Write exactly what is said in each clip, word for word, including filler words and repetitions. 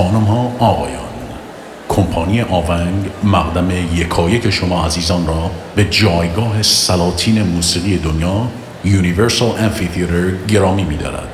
خانم ها، آقایان، کمپانی آونگ مقدم یکایک شما عزیزان را به جایگاه سلاطین موسیقی دنیا یونیورسال امفی‌تئاتر گرامی می‌دارد.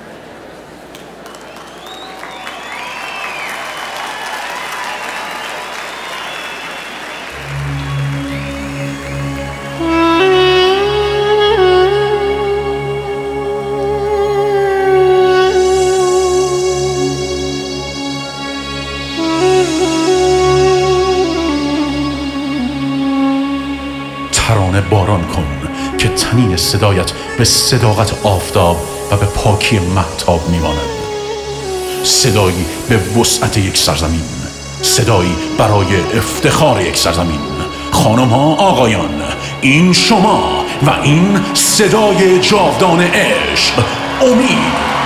ترانه باران کن که تنین صدایت به صداقت آفتاب و به پاکی مهتاب میماند. صدایی به وسعت یک سرزمین، صدایی برای افتخار یک سرزمین. خانم ها، آقایان، این شما و این صدای جاودان عشق، امید.